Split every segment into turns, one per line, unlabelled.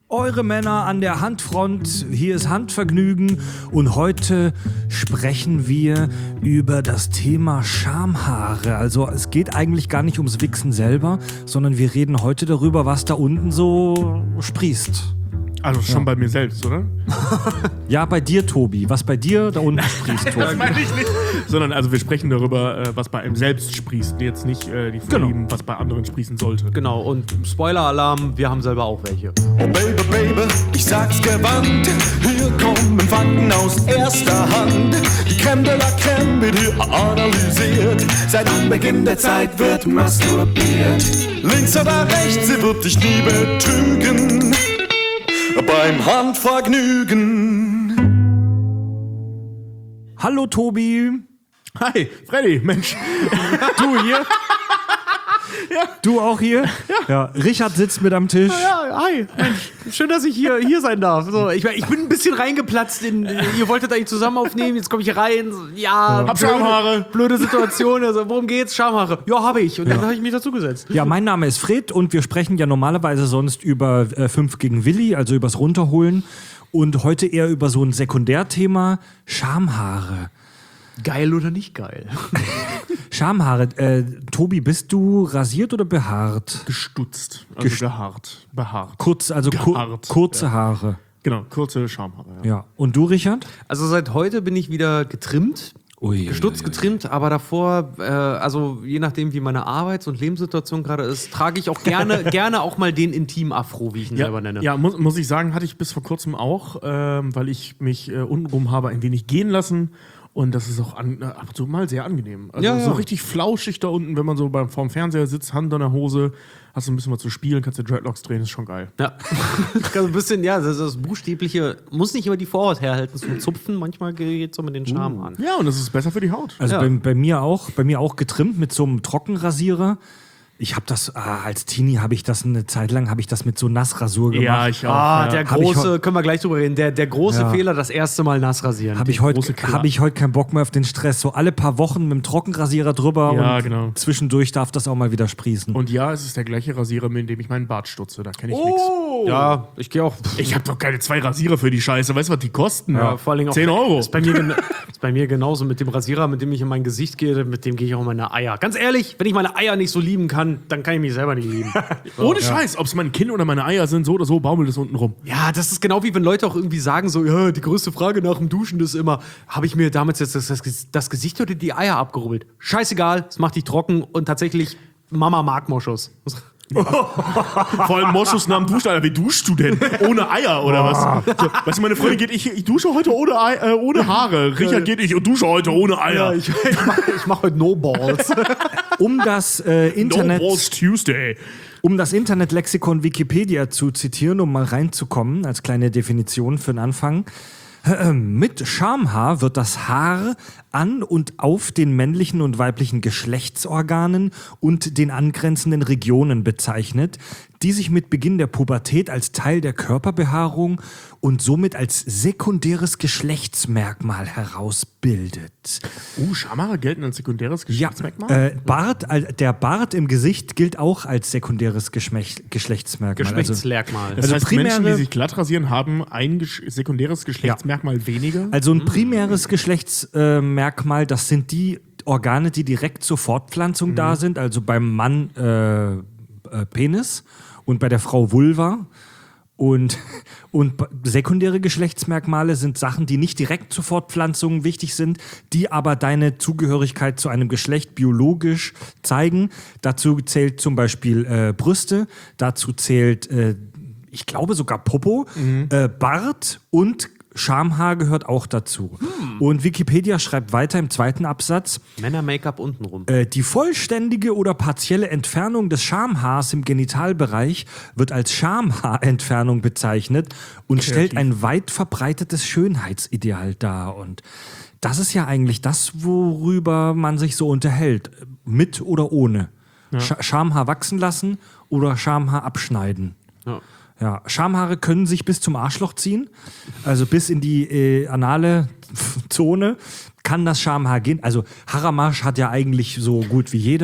Eure Männer an der Handfront, hier ist Handvergnügen und heute sprechen wir über das Thema Schamhaare. Also es geht eigentlich gar nicht ums Wichsen selber, sondern wir reden heute darüber, was da unten so sprießt.
Also schon bei mir selbst, oder?
Ja, bei dir, Tobi. Was bei dir da unten sprießt, Tobi.
Das meine ich nicht. Sondern also wir sprechen darüber, was bei einem selbst sprießt. Jetzt nicht die Vorlieben, was bei anderen sprießen sollte.
Genau, und Spoiler-Alarm, wir haben selber auch welche.
Oh Baby, Baby, ich sag's gewandt, hier kommen Fakten aus erster Hand. Die Crème de la Crème wird hier analysiert. Seit Anbeginn der Zeit wird masturbiert. Links oder rechts, sie wird dich nie betrügen. Beim Handvergnügen.
Hallo, Tobi.
Hi, Freddy, Mensch.
Du hier? Du auch hier? Ja. Richard sitzt mit am Tisch.
Ja, hi, Mensch, schön, dass ich hier sein darf. So, ich bin ein bisschen reingeplatzt ihr wolltet eigentlich zusammen aufnehmen, jetzt komme ich hier rein. Ja,
Hab Schamhaare.
Blöde Situation, also worum geht's? Schamhaare. Ja, habe ich. Und dann habe ich mich dazugesetzt.
Ja, mein Name ist Fred und wir sprechen ja normalerweise sonst über 5 gegen Willi, also übers Runterholen. Und heute eher über so ein Sekundärthema, Schamhaare.
Geil oder nicht geil?
Schamhaare. Tobi, bist du rasiert oder behaart?
Gestutzt, also behaart.
Kurz, also
Gehaart,
kurze Haare.
Genau, kurze Schamhaare.
Ja. Und du, Richard?
Also seit heute bin ich wieder getrimmt. Gestutzt, getrimmt, aber davor, also je nachdem, wie meine Arbeits- und Lebenssituation gerade ist, trage ich auch gerne auch mal den Intim-Afro, wie ich ihn selber nenne.
Ja, muss ich sagen, hatte ich bis vor kurzem auch, weil ich mich untenrum habe ein wenig gehen lassen. Und das ist auch ab und zu mal sehr angenehm. Also so richtig flauschig da unten, wenn man so vorm Fernseher sitzt, Hand an der Hose, hast du ein bisschen was zu spielen, kannst du Dreadlocks drehen, ist schon geil.
Ja, ein bisschen, ja, das Buchstäbliche muss nicht immer die Vorhaut herhalten zum Zupfen, manchmal geht es so mit den Charme an.
Ja, und das ist besser für die Haut.
Also bei mir auch getrimmt mit so einem Trockenrasierer. Ich habe das, als Teenie habe ich das eine Zeit lang, mit so Nassrasur gemacht.
Ja, ich auch.
Der große, können wir gleich drüber reden, der große Fehler, das erste Mal nass rasieren.
Habe ich heute keinen Bock mehr auf den Stress. So alle paar Wochen mit dem Trockenrasierer drüber und zwischendurch darf das auch mal wieder sprießen.
Und ja, es ist der gleiche Rasierer, mit dem ich meinen Bart stutze. Da kenne ich nichts.
Ja, ich gehe auch.
Ich habe doch keine 2 Rasierer für die Scheiße. Weißt du, was die kosten?
Ja, vor allen Dingen auch
10 Euro.
Ist bei mir genauso mit dem Rasierer, mit dem ich in mein Gesicht gehe, mit dem gehe ich auch in meine Eier. Ganz ehrlich, wenn ich meine Eier nicht so lieben kann, dann kann ich mich selber nicht lieben.
Ohne Scheiß, ob es mein Kinn oder meine Eier sind, so oder so baumelt es unten rum.
Ja, das ist genau wie wenn Leute auch irgendwie sagen so, ja, die größte Frage nach dem Duschen ist immer, habe ich mir damals jetzt das Gesicht oder die Eier abgerubbelt? Scheißegal, es macht dich trocken und tatsächlich, Mama mag Moschus.
Vor allem Moschus nach dem Duschen, Alter. Wie duschst du denn? Ohne Eier oder was? So, weißt du, meine Freundin geht, ich dusche heute ohne Haare. Richard geht, ich dusche heute ohne Eier.
Ja, ich mach heute No Balls.
Um das Internet...
No Balls Tuesday.
Um das Internetlexikon Wikipedia zu zitieren, um mal reinzukommen, als kleine Definition für den Anfang. Mit Schamhaar wird das Haar an und auf den männlichen und weiblichen Geschlechtsorganen und den angrenzenden Regionen bezeichnet, die sich mit Beginn der Pubertät als Teil der Körperbehaarung und somit als sekundäres Geschlechtsmerkmal herausbildet.
Schamhaare gelten als sekundäres Geschlechtsmerkmal?
Der Bart im Gesicht gilt auch als sekundäres Geschlechtsmerkmal.
Geschlechtsmerkmal.
Das heißt, Menschen, die sich glatt rasieren, haben ein sekundäres Geschlechtsmerkmal weniger?
Also ein primäres Geschlechtsmerkmal, das sind die Organe, die direkt zur Fortpflanzung da sind. Also beim Mann Penis und bei der Frau Vulva. Und sekundäre Geschlechtsmerkmale sind Sachen, die nicht direkt zur Fortpflanzung wichtig sind, die aber deine Zugehörigkeit zu einem Geschlecht biologisch zeigen. Dazu zählt zum Beispiel Brüste, dazu zählt, ich glaube sogar Popo, Bart und Schamhaar gehört auch dazu. Und Wikipedia schreibt weiter im 2. Absatz:
Männer-Make-up untenrum.
Die vollständige oder partielle Entfernung des Schamhaars im Genitalbereich wird als Schamhaarentfernung bezeichnet und stellt ein weit verbreitetes Schönheitsideal dar. Und das ist ja eigentlich das, worüber man sich so unterhält. Mit oder ohne. Ja. Schamhaar wachsen lassen oder Schamhaar abschneiden. Ja. Ja, Schamhaare können sich bis zum Arschloch ziehen, also bis in die anale Zone kann das Schamhaar gehen. Also Haramasch hat ja eigentlich so gut wie jeder.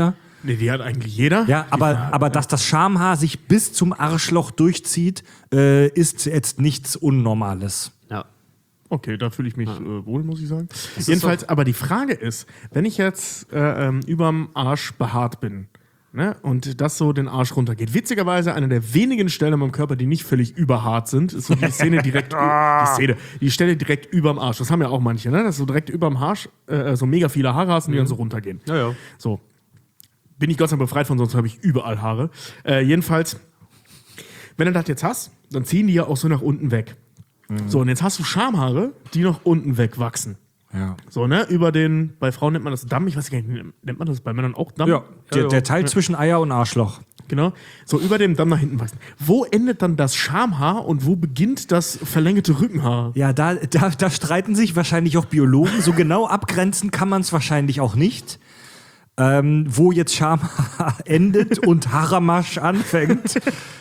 Nee, die hat eigentlich jeder.
Ja, aber dass das Schamhaar sich bis zum Arschloch durchzieht, ist jetzt nichts Unnormales.
Ja.
Okay, da fühle ich mich wohl, muss ich sagen. Jedenfalls, aber die Frage ist, wenn ich jetzt überm Arsch behaart bin, ne, und das so den Arsch runtergeht. Witzigerweise eine der wenigen Stellen an meinem Körper, die nicht völlig überhart sind, ist so die Szene direkt, die Stelle direkt überm Arsch. Das haben ja auch manche, ne, dass du direkt überm Arsch so mega viele Haare hast und die dann so runtergehen.
Ja.
So. Bin ich Gott sei Dank befreit von, sonst habe ich überall Haare. Jedenfalls, wenn du das jetzt hast, dann ziehen die ja auch so nach unten weg. So, und jetzt hast du Schamhaare, die nach unten wegwachsen.
Ja.
So, ne, bei Frauen nennt man das Damm, ich weiß gar nicht, nennt man das bei Männern auch Damm?
Ja, der Teil zwischen Eier und Arschloch.
Genau, so über dem Damm nach hinten wachsen. Wo endet dann das Schamhaar und wo beginnt das verlängerte Rückenhaar?
Ja, da streiten sich wahrscheinlich auch Biologen. So genau abgrenzen kann man es wahrscheinlich auch nicht. Wo jetzt Schamhaar endet und Haramasch anfängt.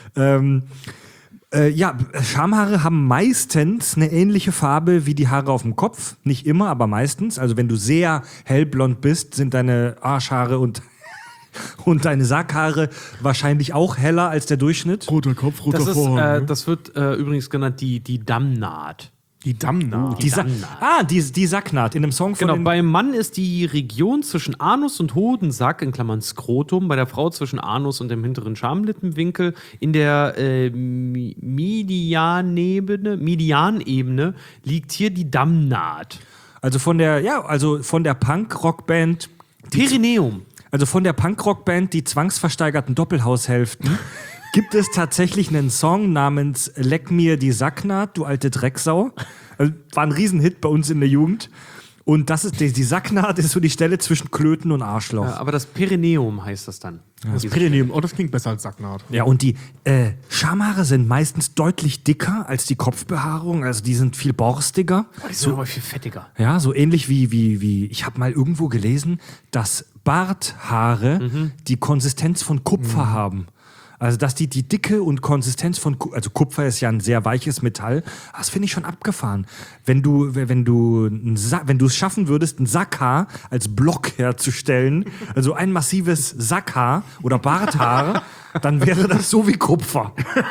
Schamhaare haben meistens eine ähnliche Farbe wie die Haare auf dem Kopf. Nicht immer, aber meistens. Also wenn du sehr hellblond bist, sind deine Arschhaare und deine Sackhaare wahrscheinlich auch heller als der Durchschnitt.
Roter Kopf, roter Vorhang.
Das wird übrigens genannt die Dammnaht.
Die Dammnaht.
Die Sacknaht in einem Song von
Genau, beim Mann ist die Region zwischen Anus und Hodensack, in Klammern Skrotum, bei der Frau zwischen Anus und dem hinteren Schamlippenwinkel, in der Medianebene liegt hier die Dammnaht.
Also von der Punk-Rock-Band
Perineum.
Also von der Punk-Rock-Band die zwangsversteigerten Doppelhaushälften gibt es tatsächlich einen Song namens Leck mir die Sacknaht, du alte Drecksau. Also, war ein Riesenhit bei uns in der Jugend. Und das ist die Sacknaht ist so die Stelle zwischen Klöten und Arschloch.
Ja, aber das Perineum heißt das dann.
Das Perineum, das klingt besser als Sacknaht.
Ja, und die Schamhaare sind meistens deutlich dicker als die Kopfbehaarung. Also die sind viel borstiger.
Die sind aber viel fettiger.
Ja, so ähnlich wie ich habe mal irgendwo gelesen, dass Barthaare die Konsistenz von Kupfer haben. Also, dass die Dicke und Konsistenz von also Kupfer ist ja ein sehr weiches Metall. Das finde ich schon abgefahren. Wenn du es schaffen würdest, ein Sackhaar als Block herzustellen, also ein massives Sackhaar oder Barthaar, dann wäre das so wie Kupfer.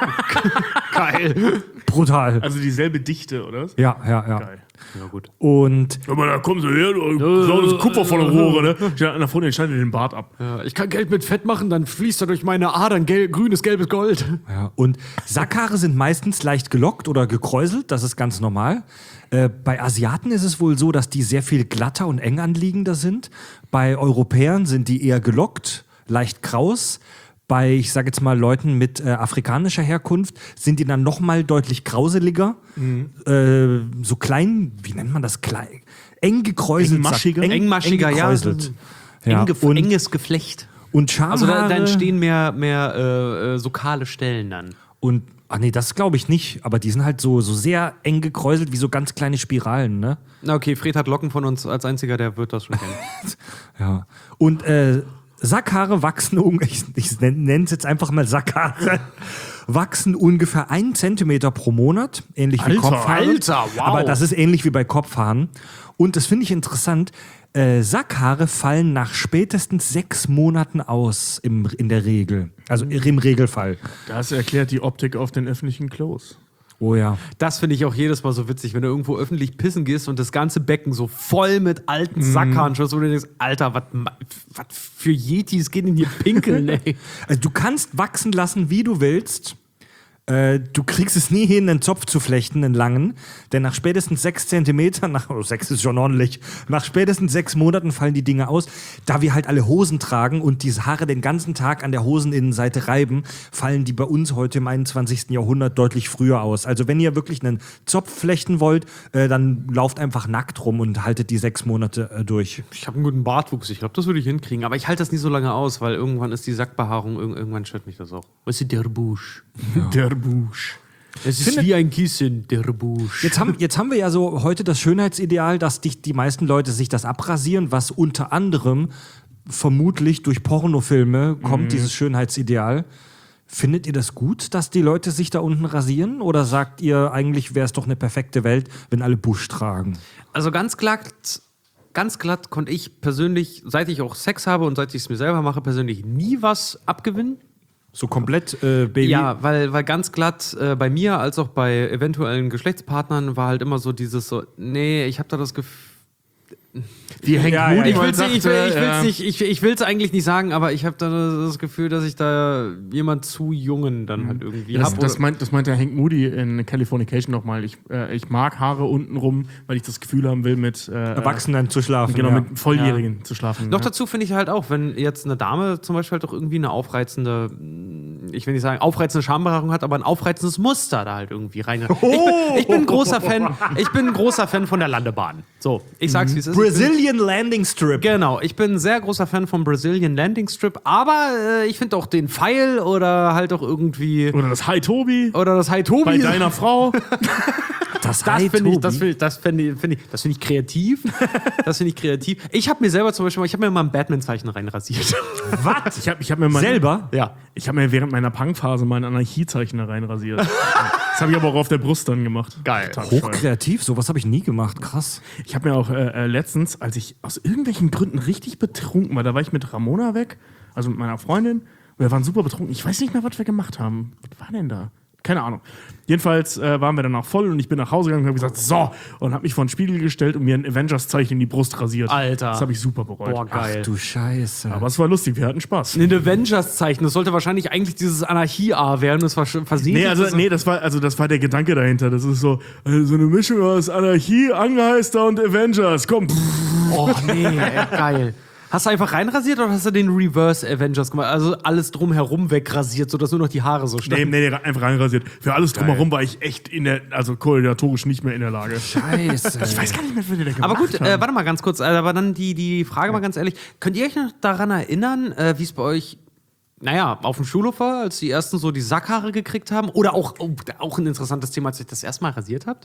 Geil.
Brutal.
Also dieselbe Dichte, oder?
Ja.
Geil.
Ja, gut.
Und
Aber da kommen sie her, das Kupfer von der Rohre, ne? Steht einer vor dir, schneidet den Bart ab.
Ja, ich kann Geld mit Fett machen, dann fließt er durch meine Adern grünes, gelbes Gold.
ja, und Sackhaare sind meistens leicht gelockt oder gekräuselt, das ist ganz normal. Bei Asiaten ist es wohl so, dass die sehr viel glatter und eng anliegender sind. Bei Europäern sind die eher gelockt, leicht kraus. Bei, ich sage jetzt mal, Leuten mit afrikanischer Herkunft sind die dann noch mal deutlich krauseliger. So klein, wie nennt man das? Eng gekräuselt.
Engmaschiger,
gekräuselt.
Ja. Enges Geflecht.
Und Schamhaare.
Also da entstehen mehr so kahle Stellen dann.
Und, das glaube ich nicht. Aber die sind halt so sehr eng gekräuselt, wie so ganz kleine Spiralen, ne?
Na okay, Fred hat Locken von uns als einziger, der wird das schon kennen.
Ja. Und Sackhaare wachsen, ich nenne es jetzt einfach mal Sackhaare, wachsen ungefähr 1 Zentimeter pro Monat, ähnlich wie Kopfhaare.
Alter, wow.
Aber das ist ähnlich wie bei Kopfhaaren. Und das finde ich interessant, Sackhaare fallen nach spätestens 6 Monaten aus in der Regel. Also im Regelfall.
Das erklärt die Optik auf den öffentlichen Klos.
Oh ja.
Das finde ich auch jedes Mal so witzig, wenn du irgendwo öffentlich pissen gehst und das ganze Becken so voll mit alten Sackhaaren schaust, wo du denkst, Alter, was für Yetis geht denn hier pinkeln, ey?
Also du kannst wachsen lassen, wie du willst. Du kriegst es nie hin, einen Zopf zu flechten, einen langen. Denn nach spätestens 6 Zentimetern, 6 ist schon ordentlich, nach spätestens 6 Monaten fallen die Dinge aus. Da wir halt alle Hosen tragen und diese Haare den ganzen Tag an der Hoseninnenseite reiben, fallen die bei uns heute im 21. Jahrhundert deutlich früher aus. Also wenn ihr wirklich einen Zopf flechten wollt, dann lauft einfach nackt rum und haltet die 6 Monate durch.
Ich habe einen guten Bartwuchs, ich glaube, das würde ich hinkriegen. Aber ich halte das nicht so lange aus, weil irgendwann ist die Sackbehaarung, irgendwann stört mich das auch. Was ist der Busch?
Ja. Der Busch.
Es ist wie ein Kissen, der Busch.
Jetzt haben wir ja so heute das Schönheitsideal, dass die meisten Leute sich das abrasieren, was unter anderem vermutlich durch Pornofilme kommt, dieses Schönheitsideal. Findet ihr das gut, dass die Leute sich da unten rasieren? Oder sagt ihr, eigentlich wäre es doch eine perfekte Welt, wenn alle Busch tragen?
Also ganz klar ganz glatt konnte ich persönlich, seit ich auch Sex habe und seit ich es mir selber mache, persönlich nie was abgewinnen.
So komplett Baby?
Ja, weil ganz glatt bei mir als auch bei eventuellen Geschlechtspartnern war halt immer so dieses so, nee, ich habe da das Gefühl.
Wie Hank Moody
Ich
mal sagte,
will es eigentlich nicht sagen, aber ich habe da das Gefühl, dass ich da jemand zu Jungen dann halt irgendwie habe.
Das meint der Hank Moody in Californication nochmal. Ich mag Haare untenrum, weil ich das Gefühl haben will, mit
Erwachsenen zu schlafen.
Genau, mit Volljährigen zu schlafen.
Noch dazu finde ich halt auch, wenn jetzt eine Dame zum Beispiel halt auch irgendwie eine aufreizende, ich will nicht sagen aufreizende Schambehaarung hat, aber ein aufreizendes Muster da halt irgendwie rein. Ich bin ein großer Fan von der Landebahn. So, ich sag's wie es ist.
Brazilian Landing Strip.
Genau, ich bin ein sehr großer Fan vom Brazilian Landing Strip, aber ich finde auch den Pfeil oder halt auch irgendwie.
Oder das Hi Tobi.
Bei
deiner Frau.
Das finde ich kreativ. Das finde ich kreativ. Ich habe mir selber zum Beispiel, mal ein Batman-Zeichen reinrasiert.
Was?
Ich hab mir mal
selber?
Ja.
Ich habe mir während meiner Punkphase mal ein Anarchiezeichen da reinrasiert. Das habe ich aber auch auf der Brust dann gemacht.
Geil.
Hochkreativ, sowas habe ich nie gemacht. Krass.
Ich habe mir auch letztens, als ich aus irgendwelchen Gründen richtig betrunken war, da war ich mit Ramona weg, also mit meiner Freundin, und wir waren super betrunken. Ich weiß nicht mehr, was wir gemacht haben. Was war denn da? Keine Ahnung. Jedenfalls waren wir dann auch voll und ich bin nach Hause gegangen und habe gesagt, so, und habe mich vor den Spiegel gestellt und mir ein Avengers-Zeichen in die Brust rasiert.
Alter.
Das habe ich super bereut.
Boah, geil.
Ach du Scheiße.
Aber es war lustig, wir hatten Spaß.
Ein Avengers-Zeichen, das sollte wahrscheinlich eigentlich dieses Anarchie-A werden, das war schon versehen.
Das war der Gedanke dahinter. Das ist so eine Mischung aus Anarchie, Angeheister und Avengers. Komm.
Oh nee, geil. Hast du einfach reinrasiert oder hast du den Reverse Avengers gemacht? Also alles drumherum wegrasiert, sodass nur noch die Haare so standen?
Nee, einfach reinrasiert. Für alles drumherum war ich echt koordinatorisch nicht mehr in der Lage.
Scheiße.
Ich weiß gar nicht mehr, wie der gemacht
Aber gut,
haben.
warte mal ganz kurz. Aber dann die Frage mal ganz ehrlich. Könnt ihr euch noch daran erinnern, wie es bei euch, auf dem Schulhof war, als die ersten so die Sackhaare gekriegt haben? Oder auch ein interessantes Thema, als ihr das erste Mal rasiert habt?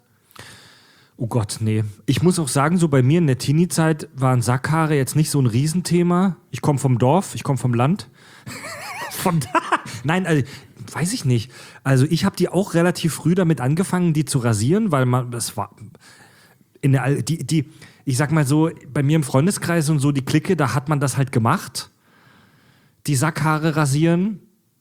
Oh Gott, nee. Ich muss auch sagen, so bei mir in der Teenie-Zeit waren Sackhaare jetzt nicht so ein Riesenthema. Ich komme vom Dorf, ich komme vom Land. Von da? Nein, also, weiß ich nicht. Also ich habe die auch relativ früh damit angefangen, die zu rasieren, weil das war ich sag mal so, bei mir im Freundeskreis und so die Clique, da hat man das halt gemacht. Die Sackhaare rasieren.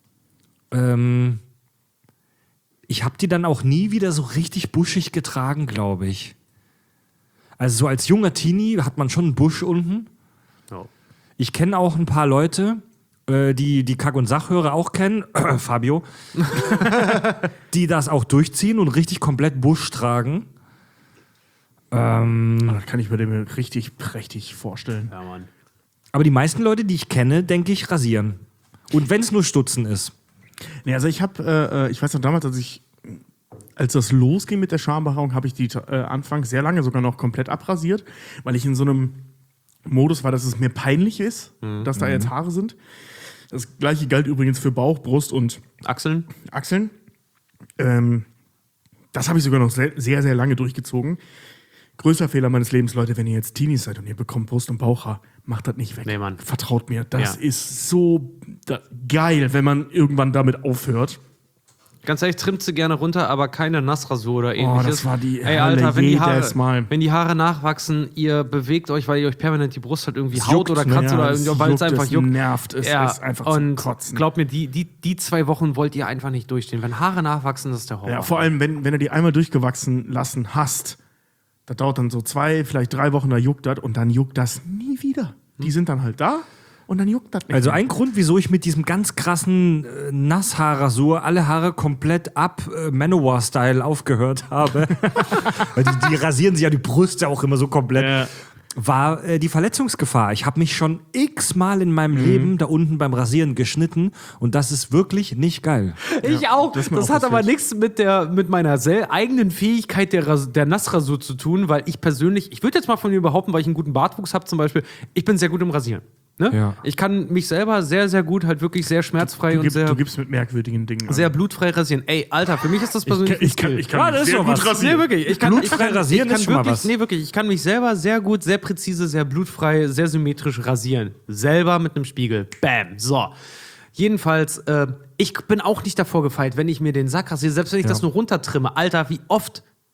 Ich habe die dann auch nie wieder so richtig buschig getragen, glaube ich. Also so als junger Teenie hat man schon einen Busch unten.
Oh.
Ich kenne auch ein paar Leute, die Kack- und Sachhörer auch kennen, Fabio, die das auch durchziehen und richtig komplett Busch tragen.
Das kann ich mir dem richtig prächtig vorstellen.
Ja, Mann.
Aber die meisten Leute, die ich kenne, denke ich, rasieren. Und wenn es nur Stutzen ist.
Nee, also ich weiß noch damals, als das losging mit der Schambehaarung, habe ich die anfangs sehr lange sogar noch komplett abrasiert, weil ich in so einem Modus war, dass es mir peinlich ist, dass da jetzt Haare sind. Das gleiche galt übrigens für Bauch, Brust und
Achseln.
Das habe ich sogar noch sehr, sehr lange durchgezogen. Größter Fehler meines Lebens, Leute, wenn ihr jetzt Teenies seid und ihr bekommt Brust- und Bauchhaar, macht das nicht weg.
Nee, Mann.
Vertraut mir, das ist so geil, wenn man irgendwann damit aufhört.
Ganz ehrlich, trimmt sie gerne runter, aber keine Nassrasur oder ähnliches.
Oh, das war die
Ey, Alter,
Mal.
wenn die Haare nachwachsen, ihr bewegt euch, weil ihr euch permanent die Brust halt irgendwie haut oder kratzt oder irgendwie, weil es einfach juckt.
Nervt, es ist einfach
und
zum Kotzen.
Glaubt mir, die 2 Wochen wollt ihr einfach nicht durchstehen. Wenn Haare nachwachsen, das ist der Horror.
Ja, vor allem, wenn du die einmal durchgewachsen lassen hast, das dauert dann so 2, vielleicht 3 Wochen, da juckt das und dann juckt das nie wieder. Die sind dann halt da und dann juckt das nicht.
Also ein Grund, wieso ich mit diesem ganz krassen Nasshaarrasur alle Haare komplett ab Manowar-Style aufgehört habe, weil die rasieren sich ja die Brüste auch immer so komplett, war die Verletzungsgefahr. Ich habe mich schon x-mal in meinem Leben da unten beim Rasieren geschnitten und das ist wirklich nicht geil.
Ich auch. Das hat aber nichts mit meiner eigenen Fähigkeit der Nassrasur zu tun, weil ich persönlich, ich würde jetzt mal von mir behaupten, weil ich einen guten Bartwuchs habe zum Beispiel, ich bin sehr gut im Rasieren. Ne?
Ja.
Ich kann mich selber sehr, sehr gut, halt wirklich sehr schmerzfrei
Du gibst mit merkwürdigen Dingen
sehr blutfrei rasieren. Ey, Alter, für mich ist das persönlich
Ich kann mich sehr gut rasieren.
Nee, wirklich.
Blutfrei rasieren ist schon mal was.
Nee, wirklich. Ich kann mich selber sehr gut, sehr präzise, sehr blutfrei, sehr symmetrisch rasieren. Selber mit einem Spiegel. Bam. So. Jedenfalls, ich bin auch nicht davor gefeit, wenn ich mir den Sack rasiere, selbst wenn ich das nur runtertrimme. Alter, wie oft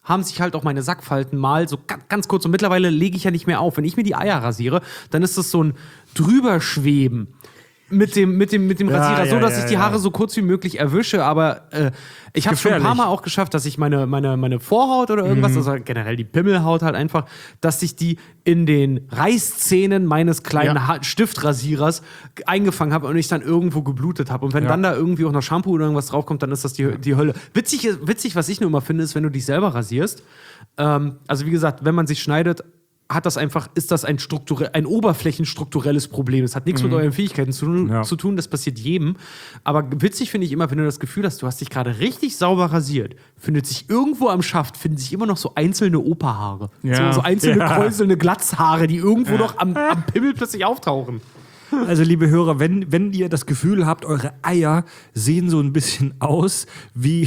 haben sich halt auch meine Sackfalten mal so ganz kurz, und mittlerweile lege ich ja nicht mehr auf. Wenn ich mir die Eier rasiere, dann ist das so ein Drüberschweben mit dem Rasierer, so dass ich die Haare so kurz wie möglich erwische, aber ich habe schon ein paar Mal auch geschafft, dass ich meine Vorhaut oder irgendwas, also generell die Pimmelhaut halt einfach, dass ich die in den Reißzähnen meines kleinen Stiftrasierers eingefangen habe und ich dann irgendwo geblutet habe. Und wenn dann da irgendwie auch noch Shampoo oder irgendwas draufkommt, dann ist das die Hölle. Witzig, was ich nur immer finde, ist, wenn du dich selber rasierst, also wie gesagt, wenn man sich schneidet, ist das ein oberflächenstrukturelles Problem. Das hat nichts mit euren Fähigkeiten zu tun, das passiert jedem. Aber witzig finde ich immer, wenn du das Gefühl hast, du hast dich gerade richtig sauber rasiert, findet sich irgendwo am Schaft, finden sich immer noch so einzelne Operhaare. So einzelne kräuselnde Glatzhaare, die irgendwo noch am Pimmel plötzlich auftauchen.
Also, liebe Hörer, wenn ihr das Gefühl habt, eure Eier sehen so ein bisschen aus wie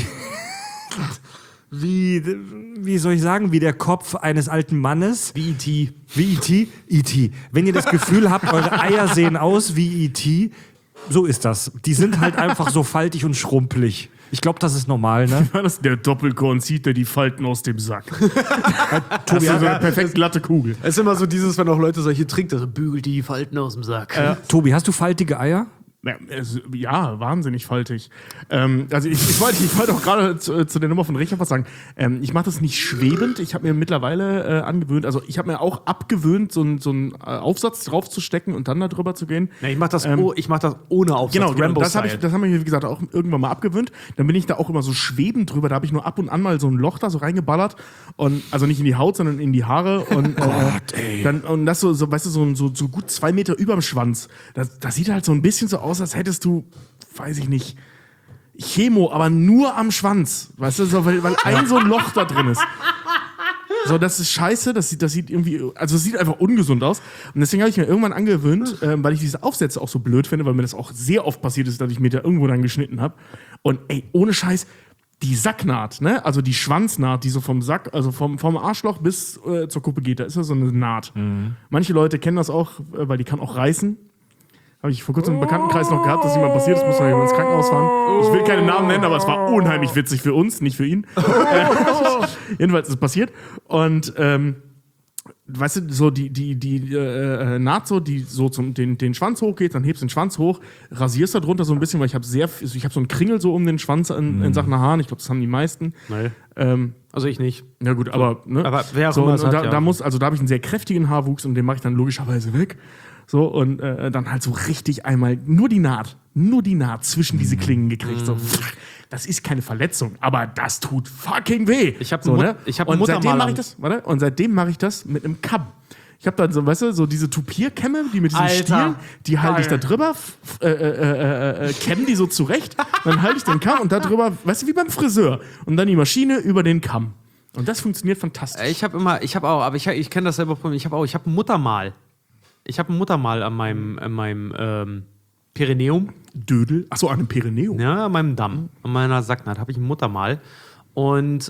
soll ich sagen, wie der Kopf eines alten Mannes.
Wie E.T.
Wie E.T. E.T. Wenn ihr das Gefühl habt, eure Eier sehen aus wie E.T., so ist das. Die sind halt einfach so faltig und schrumpelig. Ich glaube, das ist normal, ne?
Der Doppelkorn zieht die Falten aus dem Sack. Tobi hat so eine perfekt glatte Kugel.
Es ist immer so dieses, wenn auch Leute solche trinken, also bügelt die Falten aus dem Sack.
Tobi, hast du faltige Eier?
Ja, wahnsinnig faltig. Also ich wollte auch gerade zu der Nummer von Richard was sagen. Ich mache das nicht schwebend. Ich habe mir mittlerweile angewöhnt, also ich habe mir auch abgewöhnt, so einen Aufsatz draufzustecken und dann da drüber zu gehen.
Ja, ich mache das ohne Aufsatz.
Genau, das haben wir mir, wie gesagt, auch irgendwann mal abgewöhnt. Dann bin ich da auch immer so schwebend drüber. Da habe ich nur ab und an mal so ein Loch da so reingeballert. Und, also nicht in die Haut, sondern in die Haare. Und, und das so, weißt du, so gut 2 Meter überm Schwanz. Das sieht halt so ein bisschen so aus, als hättest du, weiß ich nicht, Chemo, aber nur am Schwanz. Weißt du, so, weil ein so ein Loch da drin ist. So, das ist scheiße, das sieht irgendwie, also es sieht einfach ungesund aus. Und deswegen habe ich mir irgendwann angewöhnt, weil ich diese Aufsätze auch so blöd finde, weil mir das auch sehr oft passiert ist, dass ich mir da irgendwo dann geschnitten habe. Und ey, ohne Scheiß, die Sacknaht, ne? Also die Schwanznaht, die so vom Sack, also vom Arschloch bis zur Kuppe geht, da ist ja so eine Naht. Manche Leute kennen das auch, weil die kann auch reißen. Habe ich vor kurzem im Bekanntenkreis noch gehabt, dass jemand passiert ist, muss noch jemand ins Krankenhaus fahren. Ich will keine Namen nennen, aber es war unheimlich witzig für uns, nicht für ihn. Jedenfalls ist es passiert. Und weißt du, so die Naht so, die so den Schwanz hochgeht, dann hebst du den Schwanz hoch, rasierst da drunter so ein bisschen, weil ich habe so einen Kringel so um den Schwanz in Sachen Haaren. Ich glaube, das haben die meisten.
Nee. Also ich nicht.
Ja gut, aber ne?
Aber wer auch
so,
immer
da habe ich einen sehr kräftigen Haarwuchs und den mache ich dann logischerweise weg. So, und dann halt so richtig einmal nur die Naht zwischen diese Klingen gekriegt. So, das ist keine Verletzung, aber das tut fucking weh.
Ich habe
so, ne?
Und
seitdem mache ich das mit einem Kamm. Ich habe dann so, weißt du, so diese Tupierkämme, die mit diesem Stiel, die halte ich da drüber, kämme die so zurecht, dann halte ich den Kamm und da drüber, weißt du, wie beim Friseur. Und dann die Maschine über den Kamm. Und das funktioniert fantastisch.
Ich kenne das selber von mir, ich habe ein Muttermal. Ich habe ein Muttermal an meinem Perineum.
Dödel? Achso, an dem Perineum?
Ja, an meinem Damm, an meiner Sacknaht habe ich ein Muttermal. Und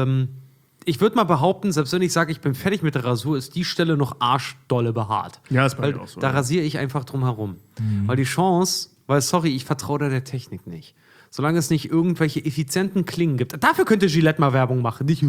ich würde mal behaupten, selbst wenn ich sage, ich bin fertig mit der Rasur, ist die Stelle noch arschdolle behaart.
Ja, ist bei mir auch so.
Da rasiere ich einfach drum herum. Weil die Chance, ich vertraue da der Technik nicht. Solange es nicht irgendwelche effizienten Klingen gibt. Dafür könnte Gillette mal Werbung machen. Nicht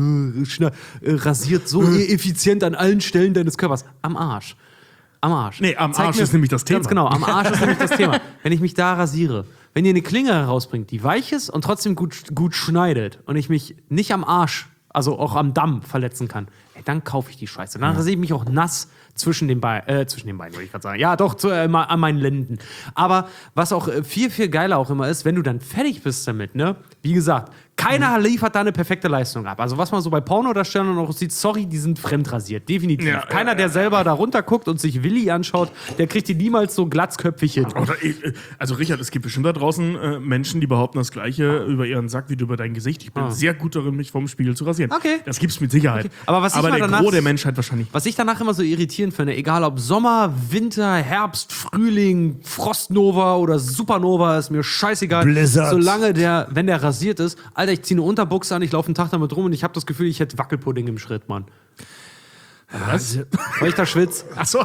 rasiert so effizient an allen Stellen deines Körpers. Am Arsch.
Nee, am Arsch ist nämlich das Thema.
Ganz genau, am Arsch ist nämlich das Thema. Wenn ich mich da rasiere, wenn ihr eine Klinge herausbringt, die weich ist und trotzdem gut schneidet und ich mich nicht am Arsch, also auch am Damm verletzen kann, dann kaufe ich die Scheiße. Dann rasiere ich mich auch nass zwischen den Beinen, würde ich gerade sagen. Ja, doch, an meinen Lenden. Aber was auch viel, viel geiler auch immer ist, wenn du dann fertig bist damit, ne? Wie gesagt, keiner liefert da eine perfekte Leistung ab. Also was man so bei Pornodarstellern auch sieht, sorry, die sind fremdrasiert, definitiv. Ja, keiner, der selber da runterguckt und sich Willi anschaut, der kriegt die niemals so glatzköpfig hin.
Also Richard, es gibt bestimmt da draußen Menschen, die behaupten das Gleiche über ihren Sack wie du über dein Gesicht. Ich bin sehr gut darin, mich vom Spiegel zu rasieren.
Okay.
Das gibt's mit Sicherheit. Okay.
Aber der
Gros der Menschheit wahrscheinlich.
Was ich danach immer so irritierend finde, egal ob Sommer, Winter, Herbst, Frühling, Frostnova oder Supernova, ist mir scheißegal.
Blizzard.
Solange wenn der rasiert ist, Alter, ich ziehe eine Unterbuchse an, ich laufe einen Tag damit rum und ich habe das Gefühl, ich hätte Wackelpudding im Schritt, Mann.
Was?
Weil ich da schwitze.
Ach so.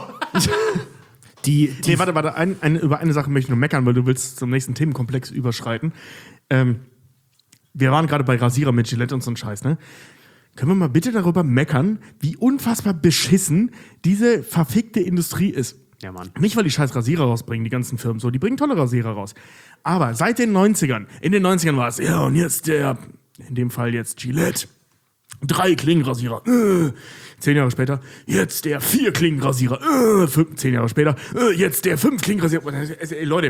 Warte, über eine Sache möchte ich nur meckern, weil du willst zum nächsten Themenkomplex überschreiten. Wir waren gerade bei Rasierer mit Gillette und so ein Scheiß, ne? können wir mal bitte darüber meckern, wie unfassbar beschissen diese verfickte Industrie ist.
Ja, Mann.
Nicht, weil die scheiß Rasierer rausbringen, die ganzen Firmen so, die bringen tolle Rasierer raus. Aber seit den 90ern, in den 90ern war es, ja, und jetzt in dem Fall jetzt Gillette, 3 Klingenrasierer, 10 Jahre später, jetzt der 4 Klingenrasierer, 10 Jahre später, jetzt der 5 Klingenrasierer. Ey, Leute,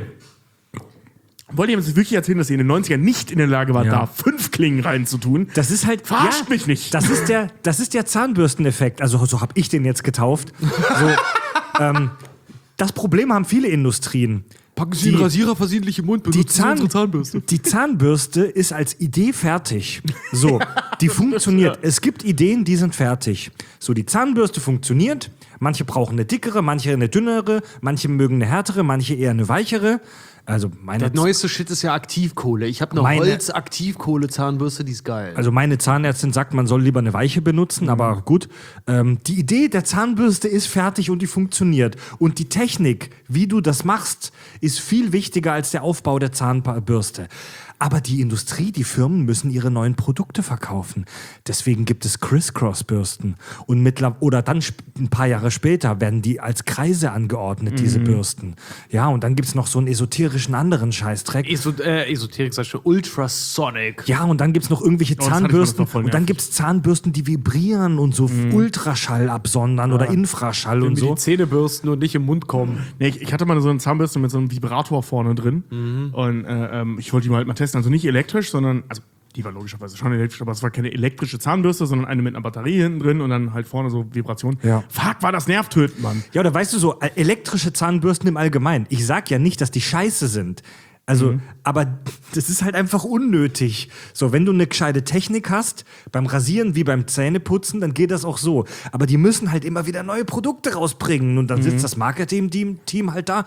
wollt ihr mir jetzt wirklich erzählen, dass ihr in den 90ern nicht in der Lage wart, da 5 Klingen reinzutun?
Das ist halt.
Verarscht mich nicht.
Das ist der Zahnbürsteneffekt. Also, so habe ich den jetzt getauft. So, das Problem haben viele Industrien.
Packen Sie den Rasierer versehentlich im Mund, benutzen Sie unsere Zahnbürste.
Die Zahnbürste ist als Idee fertig. So, die funktioniert. Es gibt Ideen, die sind fertig. So, die Zahnbürste funktioniert. Manche brauchen eine dickere, manche eine dünnere, manche mögen eine härtere, manche eher eine weichere. Also
Der neueste Shit ist ja Aktivkohle. Ich habe eine Holz-Aktivkohle-Zahnbürste, die ist geil.
Also meine Zahnärztin sagt, man soll lieber eine weiche benutzen, aber gut. Die Idee der Zahnbürste ist fertig und die funktioniert. Und die Technik, wie du das machst, ist viel wichtiger als der Aufbau der Zahnbürste. Aber die Industrie, die Firmen müssen ihre neuen Produkte verkaufen. Deswegen gibt es Criss-Cross-Bürsten. Und oder dann ein paar Jahre später werden die als Kreise angeordnet, diese Bürsten. Ja, und dann gibt es noch so einen esoterischen anderen Scheißdreck.
Esoterik, sag ich schon, Ultrasonic.
Ja, und dann gibt es noch irgendwelche Zahnbürsten. Und dann gibt es Zahnbürsten, die vibrieren und so Ultraschall absondern oder Infraschall und so.
Die Zähne bürsten und nicht im Mund kommen.
Nee, ich hatte mal so eine Zahnbürste mit so einem Vibrator vorne drin. Und ich wollte die mal halt mal testen. Also nicht elektrisch, sondern, also die war logischerweise schon elektrisch, aber es war keine elektrische Zahnbürste, sondern eine mit einer Batterie hinten drin und dann halt vorne so Vibration.
Ja.
Fuck, war das nervtötend, Mann.
Ja, oder weißt du so, elektrische Zahnbürsten im Allgemeinen. Ich sag ja nicht, dass die scheiße sind. Also, aber das ist halt einfach unnötig. So, wenn du eine gescheite Technik hast, beim Rasieren wie beim Zähneputzen, dann geht das auch so. Aber die müssen halt immer wieder neue Produkte rausbringen. Und dann sitzt das Marketing-Team halt da.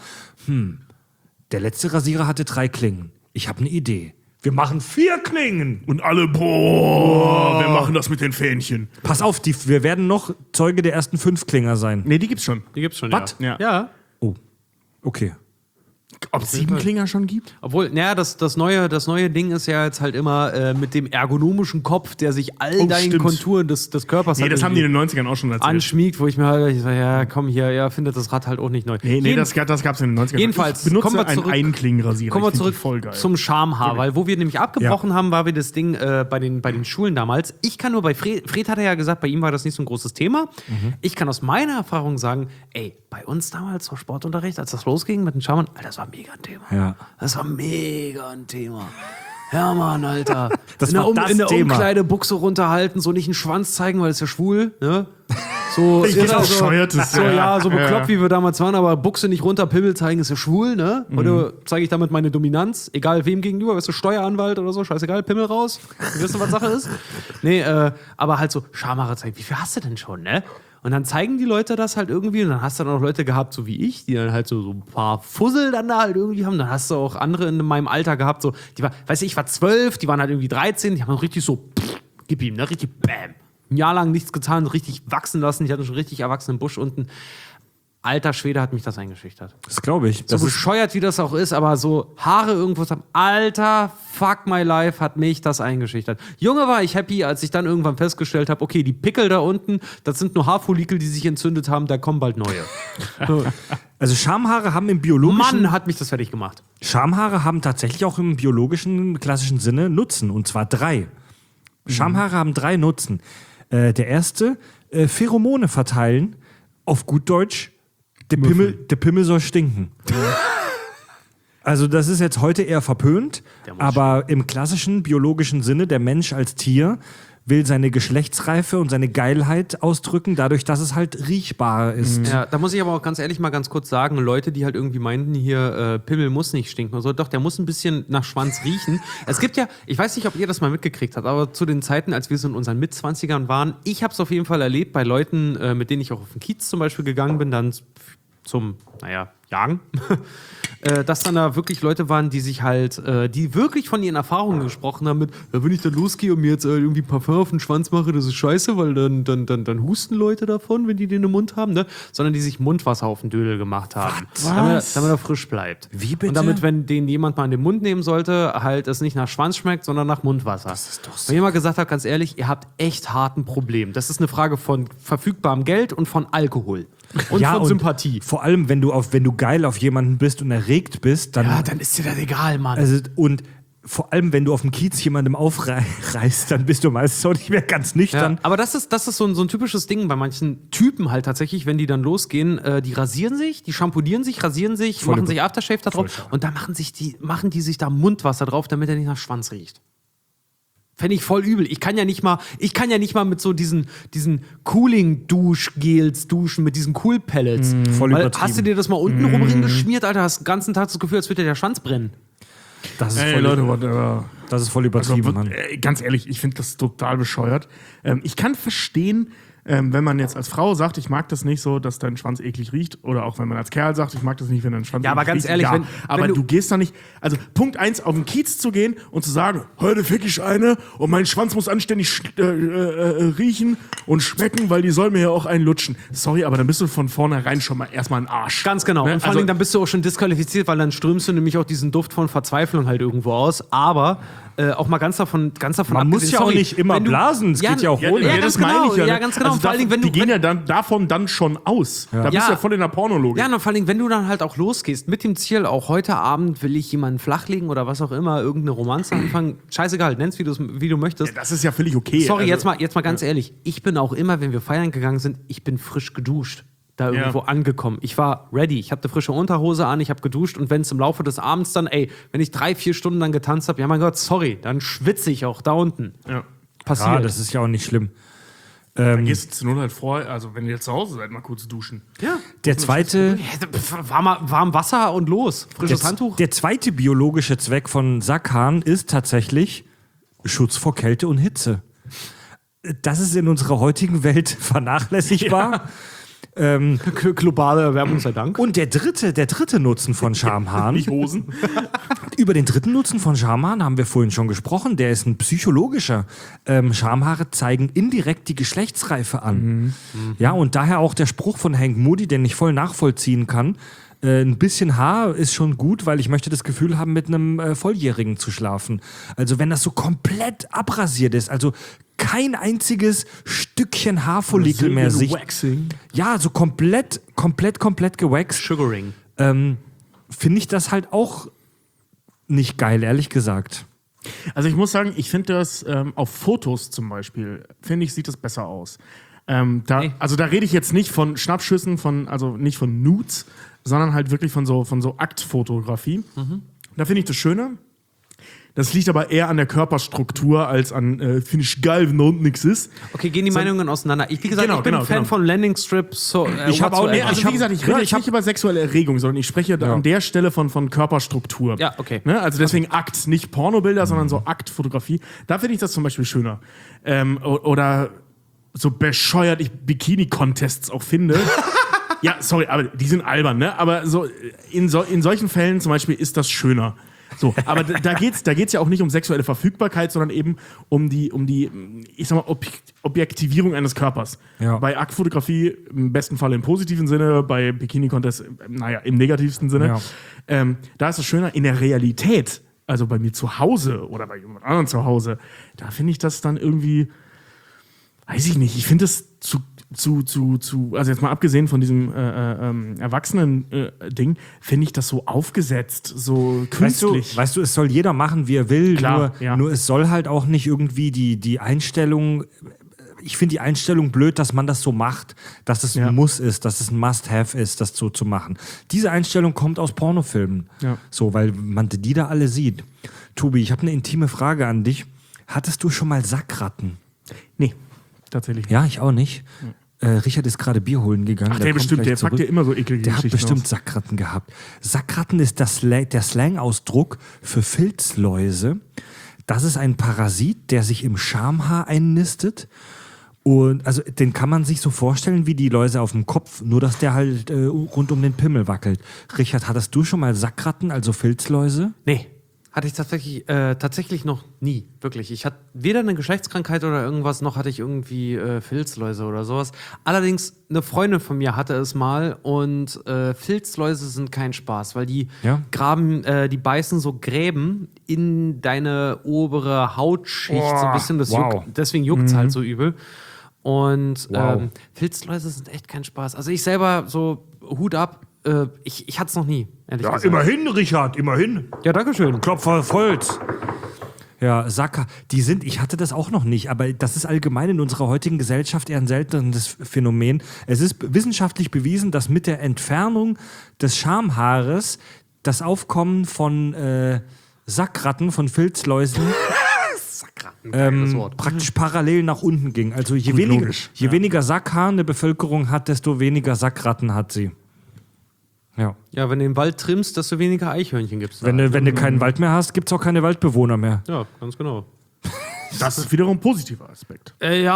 Der letzte Rasierer hatte 3 Klingen. Ich habe eine Idee. Wir machen 4 Klingen.
Und alle, wir machen das mit den Fähnchen.
Pass auf, wir werden noch Zeuge der ersten 5 Klinger sein.
Nee, die gibt's schon.
Die gibt's schon,
Was?
Ja.
Oh, okay.
Ob es 7 Klinger schon gibt?
Obwohl, naja, das neue Ding ist ja jetzt halt immer mit dem ergonomischen Kopf, der sich all deinen Konturen des Körpers
Nee, das haben die in den 90ern auch schon erzählt.
Anschmiegt, wo ich mir halt, ja, komm hier, ja, findet das Rad halt auch nicht neu.
Nee, das gab's in den 90ern.
Jedenfalls,
ich benutze einen Einklingenrasierer.
Kommen wir zurück zum Schamhaar, weil wo wir nämlich abgebrochen haben, war wir das Ding bei den Schulen damals. Ich kann nur bei Fred hat er ja gesagt, bei ihm war das nicht so ein großes Thema. Ich kann aus meiner Erfahrung sagen, ey, bei uns damals zur Sportunterricht, als das losging mit dem Schamhaar, Alter, das war mega ein Thema.
Ja.
Das war mega ein Thema. Ja, Mann, Alter.
Das
in der,
war das
in der
Thema.
Umkleide Buchse runterhalten, so nicht einen Schwanz zeigen, weil es ja schwul, ne? So,
Ich
ist
auch
also,
bescheuertes,
so, ja, so bekloppt,
ja.
wie wir damals waren, aber Buchse nicht runter, Pimmel zeigen ist ja schwul, ne? Oder zeige ich damit meine Dominanz, egal wem gegenüber, weißt du, Steueranwalt oder so, scheißegal, Pimmel raus. Wir wissen, was Sache ist. Nee, aber halt so, Schamhaare zeigen, wie viel hast du denn schon, ne? Und dann zeigen die Leute das halt irgendwie und dann hast du dann auch Leute gehabt, so wie ich, die dann halt so ein paar Fussel dann da halt irgendwie haben. Dann hast du auch andere in meinem Alter gehabt, so, die war, weißt du, ich war 12, die waren halt irgendwie 13, die haben dann richtig so, gib ihm, ne, richtig bam. Ein Jahr lang nichts getan, richtig wachsen lassen, ich hatte schon richtig erwachsenen Busch unten. Alter Schwede hat mich das eingeschüchtert.
Das glaube ich.
So bescheuert wie das auch ist, aber so Haare irgendwo haben. Alter, fuck my life, hat mich das eingeschüchtert. Junge, war ich happy, als ich dann irgendwann festgestellt habe, okay, die Pickel da unten, das sind nur Haarfollikel, die sich entzündet haben, da kommen bald neue. So.
Also Schamhaare haben im biologischen...
Mann, hat mich das fertig gemacht.
Schamhaare haben tatsächlich auch im biologischen, klassischen Sinne Nutzen, und zwar 3. Schamhaare haben 3 Nutzen. Der erste, Pheromone verteilen, auf gut Deutsch, der Pimmel soll stinken. Also das ist jetzt heute eher verpönt, aber im klassischen biologischen Sinne, der Mensch als Tier will seine Geschlechtsreife und seine Geilheit ausdrücken, dadurch, dass es halt riechbar ist.
Ja, da muss ich aber auch ganz ehrlich mal ganz kurz sagen, Leute, die halt irgendwie meinten, hier, Pimmel muss nicht stinken oder so, doch, der muss ein bisschen nach Schwanz riechen. Es gibt ja, ich weiß nicht, ob ihr das mal mitgekriegt habt, aber zu den Zeiten, als wir so in unseren Mitzwanzigern waren, ich habe es auf jeden Fall erlebt bei Leuten, mit denen ich auch auf den Kiez zum Beispiel gegangen bin, dann zum, jagen, dass dann da wirklich Leute waren, die sich halt, die wirklich von ihren Erfahrungen gesprochen haben mit, ja, wenn ich dann losgehe und mir jetzt irgendwie Parfum auf den Schwanz mache, das ist scheiße, weil dann husten Leute davon, wenn die den im Mund haben, ne? Sondern die sich Mundwasser auf den Dödel gemacht haben. Damit er frisch bleibt.
Wie bitte?
Und damit, wenn den jemand mal in den Mund nehmen sollte, halt es nicht nach Schwanz schmeckt, sondern nach Mundwasser. Das ist doch so. Weil ich immer gesagt habe, ganz ehrlich, ihr habt echt hart ein Problem. Das ist eine Frage von verfügbarem Geld und von Alkohol. Und von Sympathie.
Vor allem, wenn du geil auf jemanden bist und erregt bist, dann.
Ja, dann ist dir das egal, Mann.
Also, und vor allem, wenn du auf dem Kiez jemandem aufreißt, dann bist du meistens auch nicht mehr ganz nüchtern.
Ja, aber das ist so ein typisches Ding bei manchen Typen halt tatsächlich, wenn die dann losgehen, die rasieren sich, die shampoodieren sich, rasieren sich, machen sich Aftershave da drauf und dann machen die sich da Mundwasser drauf, damit er nicht nach Schwanz riecht. Fände ich voll übel. Ich kann ja nicht mal mit so diesen Cooling-Duschgels duschen, mit diesen Cool-Pellets.
Voll übertrieben.
Hast du dir das mal unten rum geschmiert, Alter? Hast den ganzen Tag das Gefühl, als würde dir der Schwanz brennen.
Das ist voll,
Leute,
das ist voll übertrieben,
also,
Mann.
Ganz ehrlich, ich finde das total bescheuert. Ich kann verstehen, wenn man jetzt als Frau sagt, ich mag das nicht so, dass dein Schwanz eklig riecht, oder auch wenn man als Kerl sagt, ich mag das nicht, wenn dein Schwanz eklig riecht.
Ja, aber ganz ehrlich,
aber du gehst da nicht, also Punkt 1, auf den Kiez zu gehen und zu sagen, heute fick ich eine und mein Schwanz muss anständig riechen und schmecken, weil die soll mir ja auch einen lutschen. Sorry, aber dann bist du von vornherein schon mal erstmal ein Arsch.
Ganz genau.
Ne?
Und vor allem dann bist du auch schon disqualifiziert, weil dann strömst du nämlich auch diesen Duft von Verzweiflung halt irgendwo aus. Aber auch mal ganz davon
Man muss ja auch nicht immer blasen, es geht ja auch ohne.
Ja, ganz genau.
Ja,
ganz genau.
Also
vor allem, wenn du,
die gehen ja dann davon dann schon aus. Da bist du ja voll in der Pornologie.
Ja, und vor allem, wenn du dann halt auch losgehst, mit dem Ziel, auch heute Abend will ich jemanden flachlegen oder was auch immer, irgendeine Romanze anfangen, scheißegal, nenn's wie du möchtest.
Ja, das ist ja völlig okay.
Sorry, jetzt mal ganz ehrlich, ich bin auch immer, wenn wir feiern gegangen sind, ich bin frisch geduscht. Da irgendwo angekommen. Ich war ready. Ich habe eine frische Unterhose an, ich habe geduscht und wenn es im Laufe des Abends dann, wenn ich 3-4 Stunden dann getanzt habe, ja mein Gott, sorry, dann schwitze ich auch da unten.
Ja.
Passiert.
Ja, das ist ja auch nicht schlimm.
Dann gehst du zu Null halt vor, also wenn ihr jetzt zu Hause seid, mal kurz duschen.
Ja.
Der zweite.
Warm Wasser und los. Frisches Handtuch.
Der zweite biologische Zweck von Sackhahn ist tatsächlich Schutz vor Kälte und Hitze. Das ist in unserer heutigen Welt vernachlässigbar.
Globale Erwärmung sei Dank.
Und der dritte Nutzen von Schamhahn.
Nicht Hosen.
Über den dritten Nutzen von Schamhahn haben wir vorhin schon gesprochen. Der ist ein psychologischer. Schamhaare zeigen indirekt die Geschlechtsreife an. Ja, und daher auch der Spruch von Hank Moody, den ich voll nachvollziehen kann. Ein bisschen Haar ist schon gut, weil ich möchte das Gefühl haben, mit einem Volljährigen zu schlafen. Also wenn das so komplett abrasiert ist, also kein einziges Stückchen Haarfollikel mehr sichtbar.
Waxing.
Ja, so komplett gewaxt.
Sugaring.
Finde ich das halt auch nicht geil, ehrlich gesagt.
Also ich muss sagen, ich finde das auf Fotos zum Beispiel, sieht das besser aus. Also da rede ich jetzt nicht von Schnappschüssen, also nicht von Nudes, sondern halt wirklich von so Aktfotografie. Da finde ich das schöner. Das liegt aber eher an der Körperstruktur als an, finde ich geil, wenn da unten nichts ist.
Okay, gehen die Meinungen auseinander. Ich bin ein Fan von Landingstrips.
Ich habe auch, wie gesagt, ich rede nicht über sexuelle Erregung, sondern ich spreche an der Stelle von Körperstruktur.
Ja, okay.
Ne? Also deswegen Akt, nicht Pornobilder, sondern so Aktfotografie. Da finde ich das zum Beispiel schöner. Oder so bescheuert ich Bikini-Contests auch finde. Ja, sorry, aber die sind albern, ne? Aber so in solchen Fällen zum Beispiel ist das schöner. So, aber da geht's ja auch nicht um sexuelle Verfügbarkeit, sondern eben um die ich sag mal, Objektivierung eines Körpers.
Ja.
Bei Aktfotografie im besten Fall im positiven Sinne, bei Bikini-Contest, im negativsten Sinne.
Ja.
Da ist es schöner, in der Realität, also bei mir zu Hause oder bei jemand anderem zu Hause, da finde ich das dann irgendwie, weiß ich nicht, ich finde das also jetzt mal abgesehen von diesem Erwachsenen-Ding, finde ich das so aufgesetzt, so künstlich.
Weißt du, es soll jeder machen, wie er will,
Klar,
nur es soll halt auch nicht irgendwie die Einstellung, ich finde die Einstellung blöd, dass man das so macht, dass es ein Muss ist, dass es ein Must-Have ist, das so zu machen. Diese Einstellung kommt aus Pornofilmen, so, weil man die da alle sieht. Tobi, ich habe eine intime Frage an dich. Hattest du schon mal Sackratten?
Nee. Tatsächlich.
Ja, ich auch nicht. Richard ist gerade Bier holen gegangen.
Ach, der bestimmt, der packt ja immer so eklige
Der hat
Geschichten
bestimmt
aus.
Sackratten gehabt. Sackratten ist der Slang-Ausdruck für Filzläuse. Das ist ein Parasit, der sich im Schamhaar einnistet Und also den kann man sich so vorstellen wie die Läuse auf dem Kopf, nur dass der halt rund um den Pimmel wackelt. Richard, hattest du schon mal Sackratten, also Filzläuse?
Nee, hatte ich tatsächlich noch nie, wirklich. Ich hatte weder eine Geschlechtskrankheit oder irgendwas, noch hatte ich irgendwie Filzläuse oder sowas. Allerdings, eine Freundin von mir hatte es mal und Filzläuse sind kein Spaß, weil die die beißen so Gräben in deine obere Hautschicht so ein bisschen. Deswegen juckt es halt so übel. Und Filzläuse sind echt kein Spaß. Also ich selber, so Hut ab, ich hatte es noch nie, ehrlich gesagt.
Immerhin, Richard, immerhin.
Ja, dankeschön.
Klopfer auf Holz. Ja, Sacker, ich hatte das auch noch nicht, aber das ist allgemein in unserer heutigen Gesellschaft eher ein seltenes Phänomen. Es ist wissenschaftlich bewiesen, dass mit der Entfernung des Schamhaares das Aufkommen von Sackratten, von Filzläusen praktisch parallel nach unten ging. Also je weniger Sackhaar eine Bevölkerung hat, desto weniger Sackratten hat sie.
Ja, wenn du den Wald trimmst, desto weniger Eichhörnchen gibt es.
Wenn du keinen Wald mehr hast, gibt es auch keine Waldbewohner mehr.
Ja, ganz genau.
Das ist wiederum ein positiver Aspekt.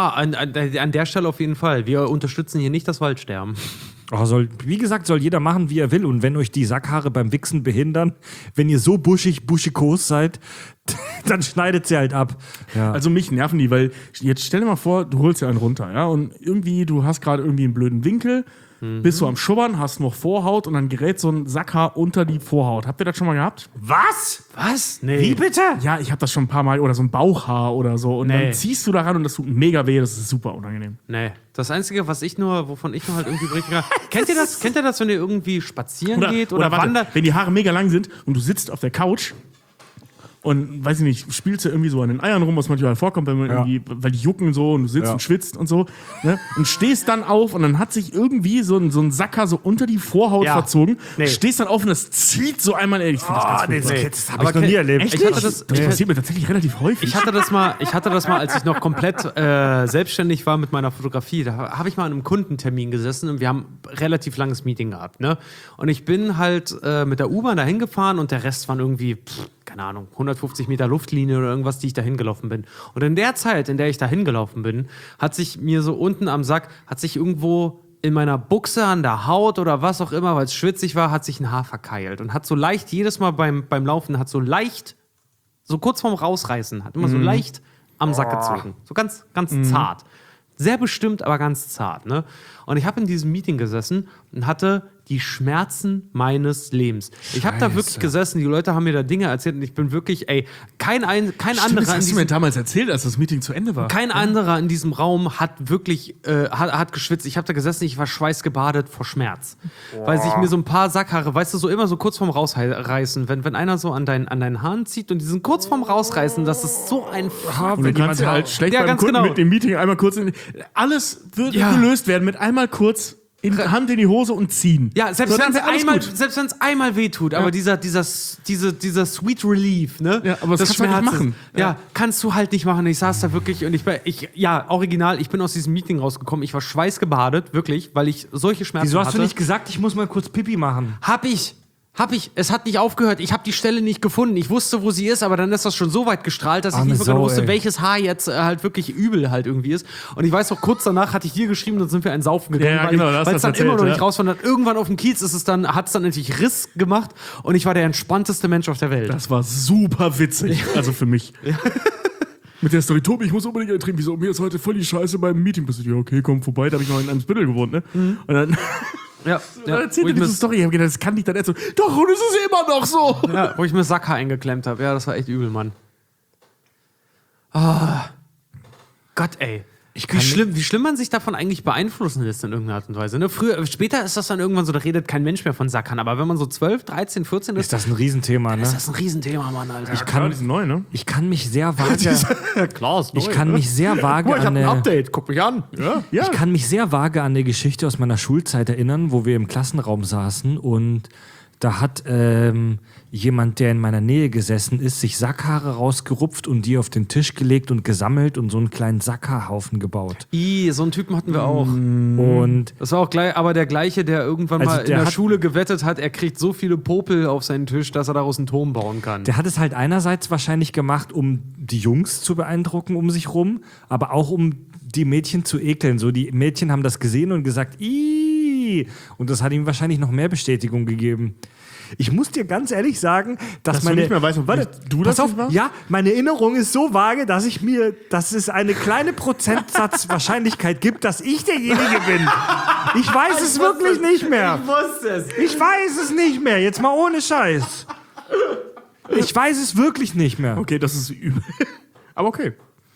An der Stelle auf jeden Fall. Wir unterstützen hier nicht das Waldsterben.
Wie gesagt, soll jeder machen, wie er will. Und wenn euch die Sackhaare beim Wichsen behindern, wenn ihr so buschikos seid, dann schneidet sie halt ab. Ja.
Also mich nerven die, weil jetzt stell dir mal vor, du holst ja einen runter, ja, und irgendwie, du hast gerade irgendwie einen blöden Winkel, bist du am Schubbern, hast noch Vorhaut und dann gerät so ein Sackhaar unter die Vorhaut. Habt ihr das schon mal gehabt?
Was? Nee.
Wie bitte?
Ja, ich habe das schon ein paar Mal, oder so ein Bauchhaar oder so. Und dann ziehst du daran und das tut mega weh, das ist super unangenehm.
Nee. Das Einzige, wovon ich nur halt irgendwie berichten kann. Kennt ihr das, wenn ihr irgendwie spazieren geht oder wandert?
Wenn die Haare mega lang sind und du sitzt auf der Couch und, weiß ich nicht, spielst du irgendwie so an den Eiern rum, was manchmal vorkommt, wenn man irgendwie, weil die jucken so und du sitzt und schwitzt und so, ne? Und stehst dann auf und dann hat sich irgendwie so ein Sacker so unter die Vorhaut verzogen, stehst dann auf und das zieht so einmal, ich finde
das habe ich noch nie erlebt.
Das passiert mir tatsächlich relativ häufig.
Ich hatte das mal, als ich noch komplett selbstständig war mit meiner Fotografie. Da habe ich mal an einem Kundentermin gesessen und wir haben ein relativ langes Meeting gehabt. Ne? Und ich bin halt mit der U-Bahn dahin gefahren und der Rest waren irgendwie, keine Ahnung, 150 Meter Luftlinie oder irgendwas, die ich dahin gelaufen bin. Und in der Zeit, in der ich dahin gelaufen bin, hat sich mir so unten am Sack, hat sich irgendwo in meiner Buchse, an der Haut oder was auch immer, weil es schwitzig war, hat sich ein Haar verkeilt und hat so leicht, jedes Mal beim Laufen, hat so leicht, so kurz vorm Rausreißen, hat immer so leicht am Sack gezogen. So ganz, ganz zart. Sehr bestimmt, aber ganz zart. Ne? Und ich habe in diesem Meeting gesessen und hatte die Schmerzen meines Lebens. Ich habe da wirklich gesessen, die Leute haben mir da Dinge erzählt und ich bin wirklich, kein anderer.
Das hast du mir damals erzählt, als das Meeting zu Ende war.
Kein anderer in diesem Raum hat wirklich, hat geschwitzt. Ich habe da gesessen, ich war schweißgebadet vor Schmerz. Weil sich mir so ein paar Sackhaare, weißt du, so immer so kurz vorm Rausreißen, wenn einer so an deinen Haaren zieht und die sind kurz vorm Rausreißen, das ist so ein
und du kannst ja halt schlecht beim Kunden mit dem Meeting einmal kurz alles wird gelöst werden mit einmal kurz Hand in die Hose und ziehen.
Ja, selbst wenn es einmal wehtut, aber dieser Sweet Relief, ne?
Ja, aber das kannst du halt nicht machen.
Ja, kannst du halt nicht machen. Ich saß da wirklich und ich bin aus diesem Meeting rausgekommen. Ich war schweißgebadet, wirklich, weil ich solche Schmerzen hatte.
Wieso hast du nicht gesagt, ich muss mal kurz Pipi machen?
Hab ich. Es hat nicht aufgehört. Ich habe die Stelle nicht gefunden. Ich wusste, wo sie ist, aber dann ist das schon so weit gestrahlt, dass ich nicht mehr wusste, welches Haar jetzt halt wirklich übel halt irgendwie ist. Und ich weiß noch, kurz danach hatte ich dir geschrieben, dann sind wir ein Saufen gegangen, weil es dann immer noch nicht rausfand. Irgendwann auf dem Kiez hat es dann endlich Riss gemacht und ich war der entspannteste Mensch auf der Welt.
Das war super witzig, also für mich. Mit der Story, Tobi, ich muss unbedingt ertrinken. Wieso? Mir ist heute voll die Scheiße beim Meeting passiert. Ja, okay, komm vorbei. Da habe ich noch in einem Spittel gewohnt, ne? Und dann erzählt er diese Story. Ich habe gedacht, das kann nicht dein Ernst sein. Doch, und es ist immer noch so.
Ja, wo ich mir Sackhaar eingeklemmt habe. Ja, das war echt übel, Mann. Gott, ey. Wie schlimm man sich davon eigentlich beeinflussen lässt in irgendeiner Art und Weise. Ne? Später ist das dann irgendwann so, da redet kein Mensch mehr von Sackern. Aber wenn man so 12, 13, 14 ist
das ein Riesenthema, ne?
Ist das ein Riesenthema, Mann, Alter.
Die sind neu, ne?
Ich kann mich sehr vage...
Klar, ist neu,
ich kann mich sehr vage
ich hab ein Update, guck mich an. Ja.
Ich kann mich sehr vage an eine Geschichte aus meiner Schulzeit erinnern, wo wir im Klassenraum saßen und da hat jemand, der in meiner Nähe gesessen ist, sich Sackhaare rausgerupft und die auf den Tisch gelegt und gesammelt und so einen kleinen Sackhaarhaufen gebaut.
So einen Typen hatten wir auch.
Und
das war auch aber der gleiche, der irgendwann mal in der Schule gewettet hat, er kriegt so viele Popel auf seinen Tisch, dass er daraus einen Turm bauen kann.
Der hat es halt einerseits wahrscheinlich gemacht, um die Jungs zu beeindrucken um sich rum, aber auch um die Mädchen zu ekeln. So, die Mädchen haben das gesehen und gesagt, Ih! Und das hat ihm wahrscheinlich noch mehr Bestätigung gegeben. Ich muss dir ganz ehrlich sagen, dass meine...
du nicht mehr weißt, ob du das
pass auf,
warst?
ja, meine Erinnerung ist so vage, dass es eine kleine Prozentsatz Wahrscheinlichkeit gibt, dass ich derjenige bin. Ich weiß es wirklich nicht mehr.
Ich wusste es.
Ich weiß es nicht mehr. Jetzt mal ohne Scheiß. Ich weiß es wirklich nicht mehr.
Okay, das ist übel. Aber okay.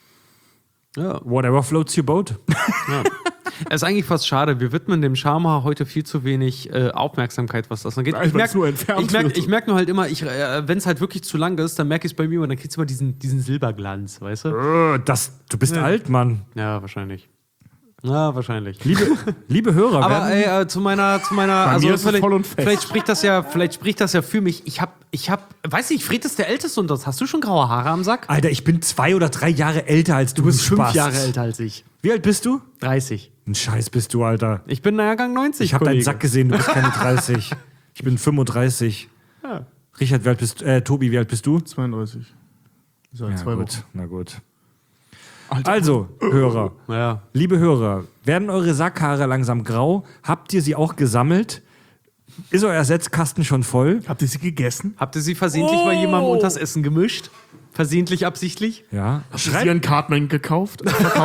Ja.
Whatever floats your boat.
Ja. Es ist eigentlich fast schade. Wir widmen dem Schamhaar heute viel zu wenig Aufmerksamkeit, was das angeht. Ich merke nur halt immer, wenn es halt wirklich zu lang ist, dann merke ich es bei mir und dann kriegst du immer diesen Silberglanz, weißt du?
Du bist alt, Mann.
Ja, wahrscheinlich. Ja, wahrscheinlich.
Liebe Hörer,
aber zu meiner also
mir ist es voll und fest.
vielleicht spricht das ja für mich. Ich hab, weiß nicht, Fred ist der Älteste unter uns. Hast du schon graue Haare am Sack?
Alter, ich bin 2 oder 3 Jahre älter als du.
Du bist 5
Spast.
Jahre älter als ich.
Wie alt bist du?
30.
Ein Scheiß bist du, Alter.
Ich bin Jahrgang 90.
Ich habe deinen
Kollege.
Sack gesehen, du bist keine 30. Ich bin 35.
Ja.
Richard, wie alt bist du? Tobi, wie alt bist du?
32. Seit
Ja,
2
gut,
Wochen.
na gut.
Alter.
Also, Hörer,
Ja.
liebe Hörer, werden eure Sackhaare langsam grau? Habt ihr sie auch gesammelt? Ist euer Setzkasten schon voll?
Habt ihr sie gegessen?
Habt ihr sie versehentlich bei jemandem unters Essen gemischt? Versehentlich, absichtlich?
Ja.
Habt ihr einen Cartman verkauft?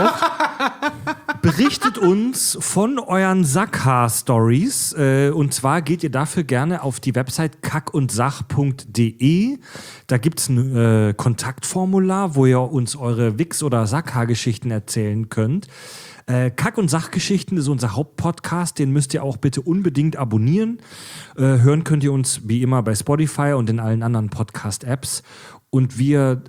Berichtet uns von euren Sackhaar-Stories. Und zwar geht ihr dafür gerne auf die Website kackundsach.de. Da gibt es ein Kontaktformular, wo ihr uns eure Wichs- oder Sackhaargeschichten erzählen könnt. Kack- und Sachgeschichten ist unser Hauptpodcast. Den müsst ihr auch bitte unbedingt abonnieren. Hören könnt ihr uns wie immer bei Spotify und in allen anderen Podcast-Apps. Und wir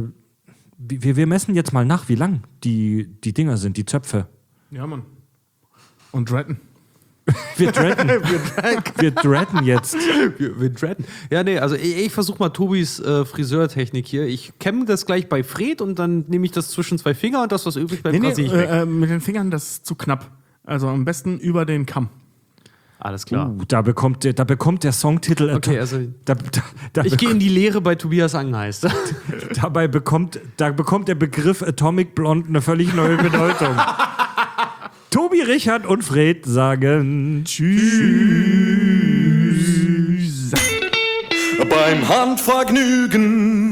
messen jetzt mal nach, wie lang die Dinger sind, die Zöpfe.
Ja, Mann. Und Dretten.
Wir dreaden. Wir dreaden jetzt.
Wir dreaden. Ja, nee, also ich versuche mal Tobis Friseurtechnik hier. Ich kämme das gleich bei Fred und dann nehme ich das zwischen 2 Finger und das, was übrig bleibt, rasiere ich weg.
Mit den Fingern, das ist zu knapp. Also am besten über den Kamm.
Alles klar.
Da bekommt der Songtitel.
Okay, also
da
ich gehe in die Lehre bei Tobias Angenheister.
dabei bekommt der Begriff Atomic Blonde eine völlig neue Bedeutung. Tobi, Richard und Fred sagen Tschüss.
Beim Handvergnügen